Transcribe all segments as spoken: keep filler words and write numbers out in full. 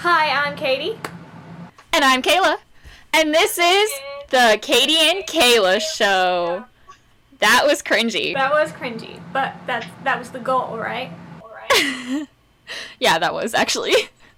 Hi, I'm Katie. And I'm Kayla. And this is the Katie and Kayla Show. That was cringy. That was cringy, but that, that was the goal, right? Yeah, that was actually.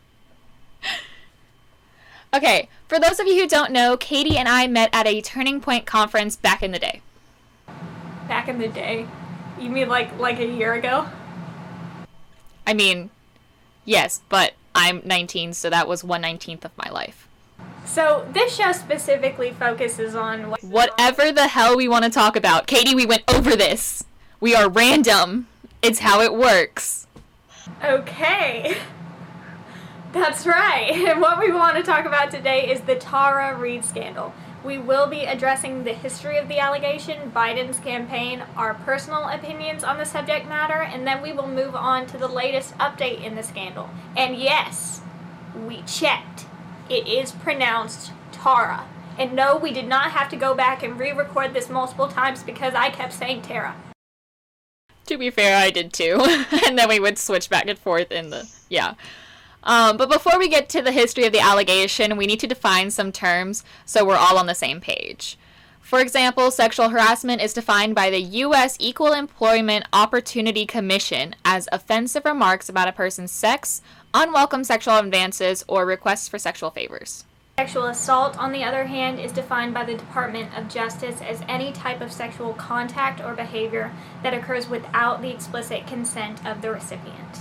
Okay, for those of you who don't know, Katie and I met at a Turning Point conference back in the day. Back in the day? You mean like like a year ago? I mean, yes, but I'm nineteen, so that was one nineteenth of my life. So this show specifically focuses on what Whatever the hell we want to talk about. Katie, we went over this. We are random. It's how it works. Okay. That's right. And what we want to talk about today is the Tara Reade scandal. We will be addressing the history of the allegation, Biden's campaign, our personal opinions on the subject matter, and then we will move on to the latest update in the scandal. And yes, we checked. It is pronounced Tara. And no, we did not have to go back and re-record this multiple times because I kept saying Tara. To be fair, I did too. And then we would switch back and forth in the... Yeah. Um, but before we get to the history of the allegation, we need to define some terms so we're all on the same page. For example, sexual harassment is defined by the U S Equal Employment Opportunity Commission as offensive remarks about a person's sex, unwelcome sexual advances, or requests for sexual favors. Sexual assault, on the other hand, is defined by the Department of Justice as any type of sexual contact or behavior that occurs without the explicit consent of the recipient.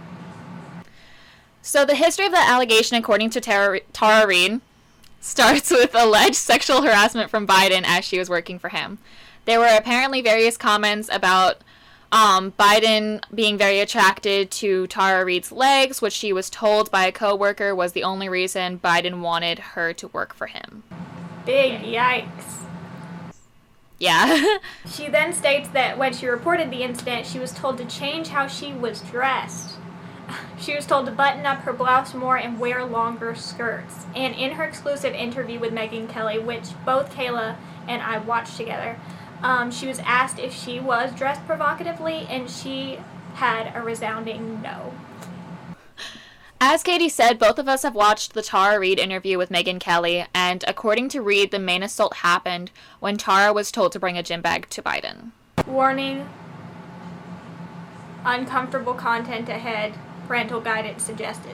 So the history of the allegation, according to Tara, Tara Reade, starts with alleged sexual harassment from Biden as she was working for him. There were apparently various comments about um, Biden being very attracted to Tara Reade's legs, which she was told by a coworker was the only reason Biden wanted her to work for him. Big yikes. Yeah. She then states that when she reported the incident, she was told to change how she was dressed. She was told to button up her blouse more and wear longer skirts. And in her exclusive interview with Megyn Kelly, which both Kayla and I watched together, um, she was asked if she was dressed provocatively, and she had a resounding no. As Katie said, both of us have watched the Tara Reade interview with Megyn Kelly, and according to Reade, the main assault happened when Tara was told to bring a gym bag to Biden. Warning, uncomfortable content ahead. Parental guidance suggested.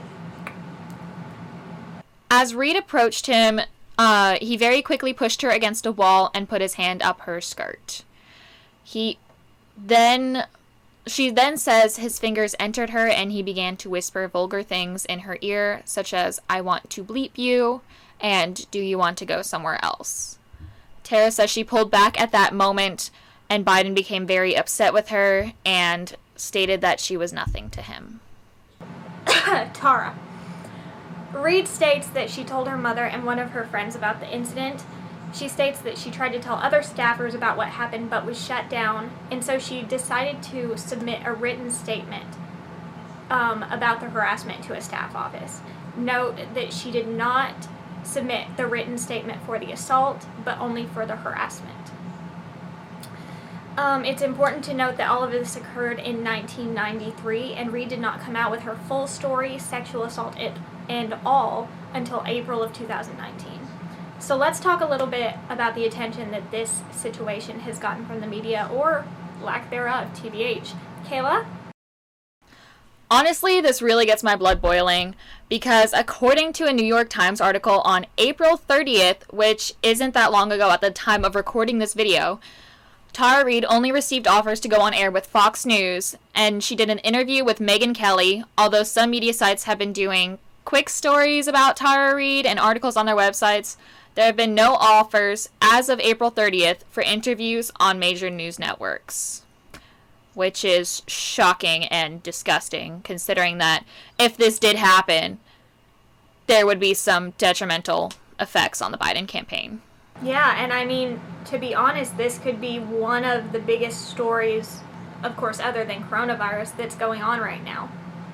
As Reade approached him, uh, he very quickly pushed her against a wall and put his hand up her skirt. He then, she then says his fingers entered her and he began to whisper vulgar things in her ear, such as, "I want to bleep you," and "Do you want to go somewhere else?" Tara says she pulled back at that moment, and Biden became very upset with her and stated that she was nothing to him. Tara. Reade states that she told her mother and one of her friends about the incident. She states that she tried to tell other staffers about what happened but was shut down, and so she decided to submit a written statement um, about the harassment to a staff office. Note that she did not submit the written statement for the assault, but only for the harassment. Um, it's important to note that all of this occurred in nineteen ninety-three, and Reade did not come out with her full story, sexual assault it, and all, until April of two thousand nineteen. So let's talk a little bit about the attention that this situation has gotten from the media, or lack thereof, T B H. Kayla? Honestly, this really gets my blood boiling, because according to a New York Times article on April thirtieth, which isn't that long ago at the time of recording this video, Tara Reade only received offers to go on air with Fox News, and she did an interview with Megyn Kelly, although some media sites have been doing quick stories about Tara Reade and articles on their websites. There have been no offers as of April thirtieth for interviews on major news networks, which is shocking and disgusting, considering that if this did happen, there would be some detrimental effects on the Biden campaign. Yeah, and I mean, to be honest, this could be one of the biggest stories, of course, other than coronavirus, that's going on right now.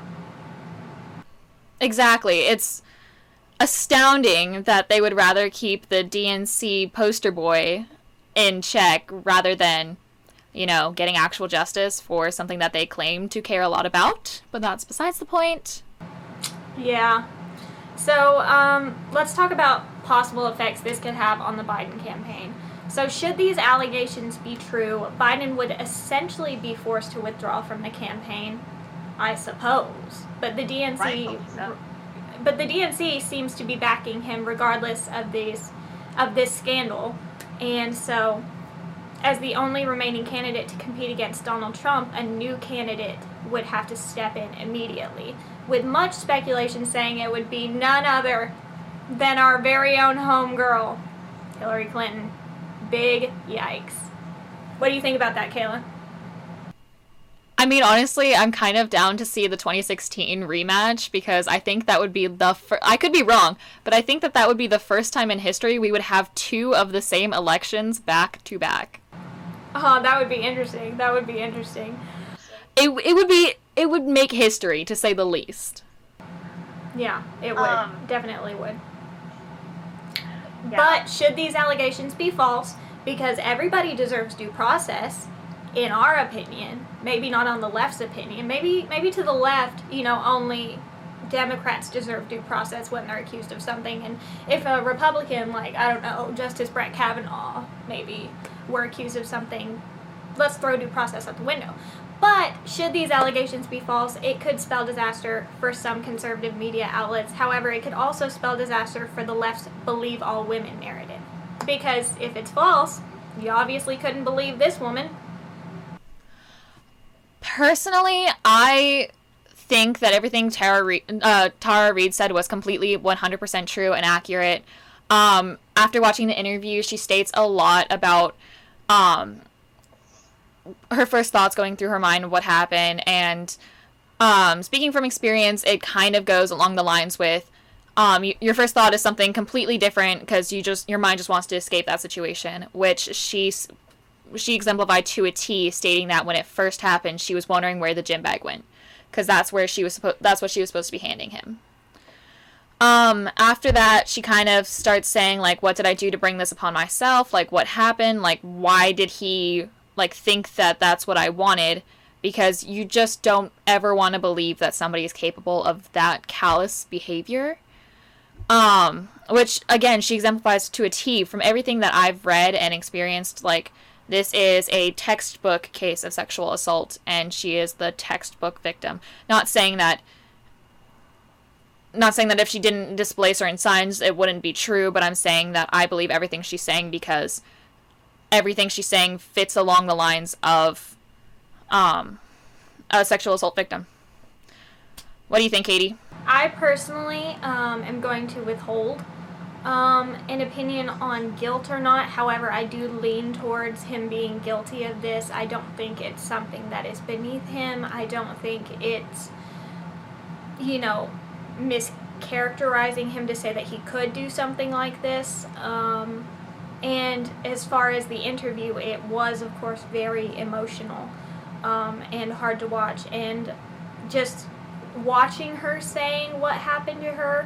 Exactly. It's astounding that they would rather keep the D N C poster boy in check rather than, you know, getting actual justice for something that they claim to care a lot about. But that's besides the point. Yeah. So um, let's talk about possible effects this could have on the Biden campaign. So should these allegations be true, Biden would essentially be forced to withdraw from the campaign, I suppose. But the D N C, Rightfully so. but the D N C seems to be backing him regardless of these, of this scandal, and so, as the only remaining candidate to compete against Donald Trump, a new candidate would have to step in immediately, with much speculation saying it would be none other than our very own homegirl, Hillary Clinton. Big yikes. What do you think about that, Kayla? I mean, honestly, I'm kind of down to see the twenty sixteen rematch because I think that would be the fir- I could be wrong, but I think that that would be the first time in history we would have two of the same elections back to back. Oh, that would be interesting. That would be interesting. It it would be it would make history, to say the least. Yeah, it would. Um, Definitely would. Yeah. But should these allegations be false, because everybody deserves due process, in our opinion, maybe not on the left's opinion, maybe maybe to the left, you know, only Democrats deserve due process when they're accused of something, and if a Republican, like, I don't know, Justice Brett Kavanaugh, maybe, were accused of something, let's throw due process out the window. But should these allegations be false, it could spell disaster for some conservative media outlets. However, it could also spell disaster for the left's believe all women narrative. Because if it's false, you obviously couldn't believe this woman. Personally, I think that everything Tara Reid, uh, Tara Reid said was completely one hundred percent true and accurate. Um, after watching the interview, she states a lot about um, her first thoughts going through her mind of what happened. And um, speaking from experience, it kind of goes along the lines with um, y- your first thought is something completely different because you just your mind just wants to escape that situation, which she she exemplified to a T, stating that when it first happened, she was wondering where the gym bag went, because that's where she was supposed that's what she was supposed to be handing him. Um, after that, she kind of starts saying, like, what did I do to bring this upon myself? Like, what happened? Like, why did he, like, think that that's what I wanted? Because you just don't ever want to believe that somebody is capable of that callous behavior. Um, which, again, she exemplifies to a T. From everything that I've read and experienced, like, this is a textbook case of sexual assault, and she is the textbook victim. Not saying that Not saying that if she didn't display certain signs, it wouldn't be true, but I'm saying that I believe everything she's saying because everything she's saying fits along the lines of um, a sexual assault victim. What do you think, Katie? I personally um, am going to withhold um, an opinion on guilt or not. However, I do lean towards him being guilty of this. I don't think it's something that is beneath him. I don't think it's, you know, mischaracterizing him to say that he could do something like this. Um, and as far as the interview, it was, of course, very emotional um, and hard to watch. And just watching her saying what happened to her,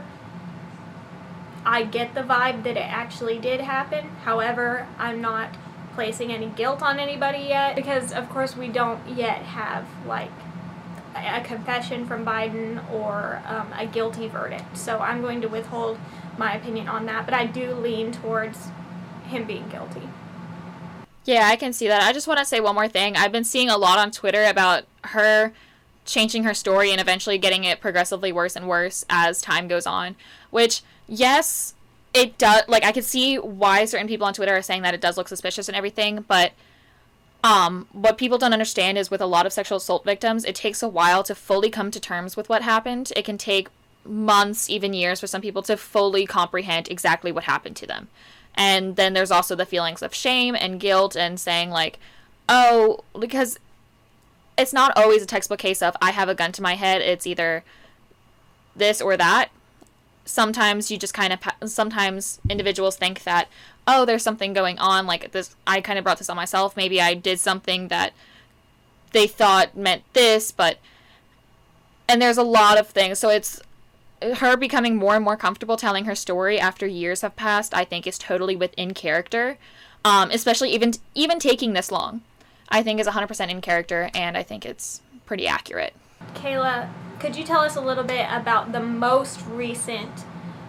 I get the vibe that it actually did happen. However, I'm not placing any guilt on anybody yet because, of course, we don't yet have, like, a confession from Biden or um, a guilty verdict. So I'm going to withhold my opinion on that, but I do lean towards him being guilty. Yeah, I can see that. I just want to say one more thing. I've been seeing a lot on Twitter about her changing her story and eventually getting it progressively worse and worse as time goes on, which, yes, it does. Like, I could see why certain people on Twitter are saying that it does look suspicious and everything, but Um, what people don't understand is with a lot of sexual assault victims, it takes a while to fully come to terms with what happened. It can take months, even years, for some people to fully comprehend exactly what happened to them. And then there's also the feelings of shame and guilt and saying, like, oh, because it's not always a textbook case of I have a gun to my head. It's either this or that. Sometimes you just kind of, sometimes individuals think that, oh, there's something going on, like this, I kind of brought this on myself, maybe I did something that they thought meant this, but, and there's a lot of things, so it's, her becoming more and more comfortable telling her story after years have passed, I think is totally within character, um, especially even, even taking this long, I think is one hundred percent in character, and I think it's pretty accurate. Kayla, could you tell us a little bit about the most recent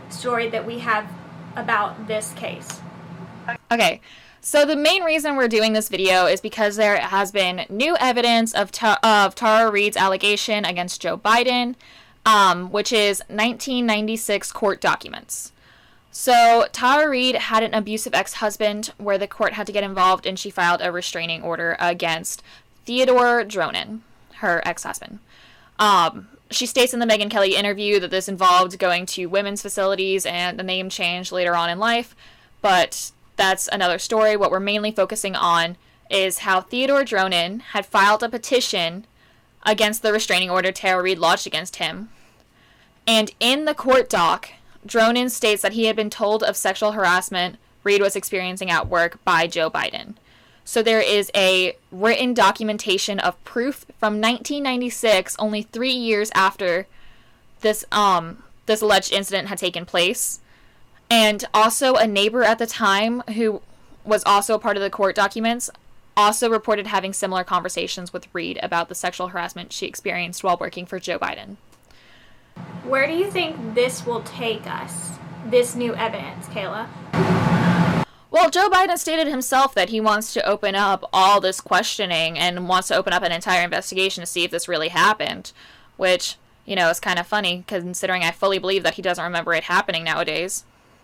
story that we have about this case. Okay, so the main reason we're doing this video is because there has been new evidence of, Ta- of Tara Reade's allegation against Joe Biden, um, which is nineteen ninety-six court documents. So Tara Reade had an abusive ex-husband where the court had to get involved, and she filed a restraining order against Theodore Dronin, her ex-husband. Um, she states in the Megyn Kelly interview that this involved going to women's facilities and the name change later on in life, but that's another story. What we're mainly focusing on is how Theodore Dronin had filed a petition against the restraining order Tara Reade lodged against him. And in the court doc, Dronin states that he had been told of sexual harassment Reade was experiencing at work by Joe Biden. So there is a written documentation of proof from nineteen ninety-six, only three years after this um this alleged incident had taken place. And also a neighbor at the time, who was also a part of the court documents, also reported having similar conversations with Reade about the sexual harassment she experienced while working for Joe Biden. Where do you think this will take us, this new evidence, Kayla? Well, Joe Biden stated himself that he wants to open up all this questioning and wants to open up an entire investigation to see if this really happened, which, you know, is kind of funny considering I fully believe that he doesn't remember it happening nowadays.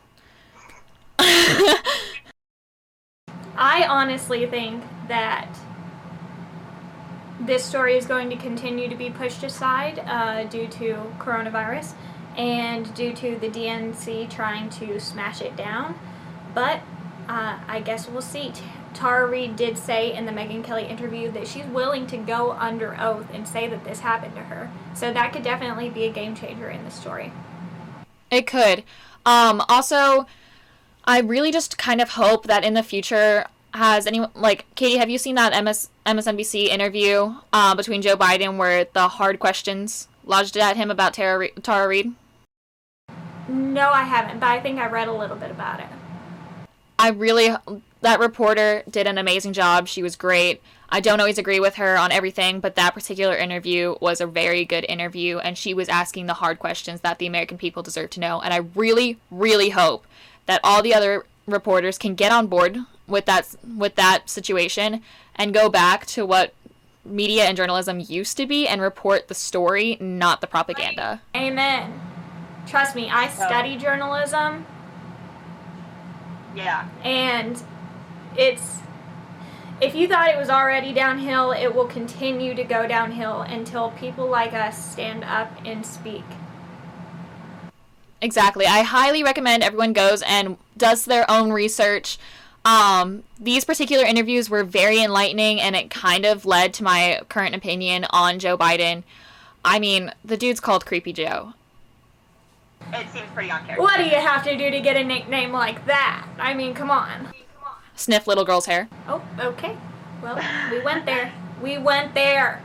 I honestly think that this story is going to continue to be pushed aside uh, due to coronavirus and due to the D N C trying to smash it down. But uh, I guess we'll see. T- Tara Reade did say in the Megyn Kelly interview that she's willing to go under oath and say that this happened to her. So that could definitely be a game changer in the story. It could. Um, also, I really just kind of hope that in the future, has anyone, like, Katie, have you seen that M S, M S N B C interview uh, between Joe Biden where the hard questions lodged at him about Tara, Re- Tara Reade? No, I haven't, but I think I read a little bit about it. I really, that reporter did an amazing job. She was great. I don't always agree with her on everything, but that particular interview was a very good interview, and she was asking the hard questions that the American people deserve to know. And I really, really hope that all the other reporters can get on board with that with that situation and go back to what media and journalism used to be and report the story, not the propaganda. Amen. Trust me, I study journalism. Yeah. And it's, if you thought it was already downhill, it will continue to go downhill until people like us stand up and speak. Exactly. I highly recommend everyone goes and does their own research. Um, these particular interviews were very enlightening, and it kind of led to my current opinion on Joe Biden. I mean, the dude's called Creepy Joe. It seems pretty on character. What do you have to do to get a nickname like that? I mean, come on. Sniff little girl's hair. Oh, okay. Well, we went there. We went there.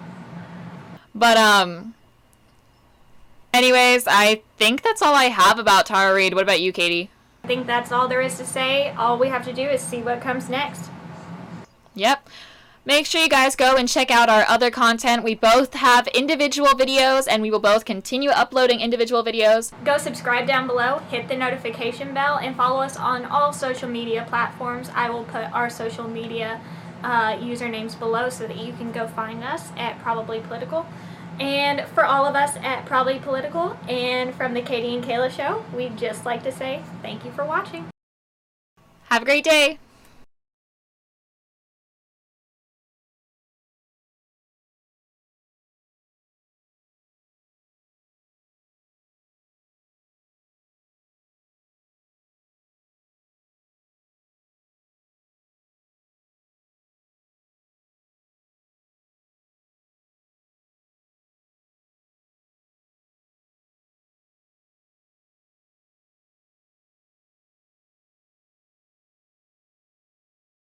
But, um... anyways, I think that's all I have about Tara Reade. What about you, Katie? I think that's all there is to say. All we have to do is see what comes next. Yep. Make sure you guys go and check out our other content. We both have individual videos, and we will both continue uploading individual videos. Go subscribe down below, hit the notification bell, and follow us on all social media platforms. I will put our social media uh, usernames below so that you can go find us at Probably Political. And for all of us at Probably Political and from the Katie and Kayla Show, we'd just like to say thank you for watching. Have a great day.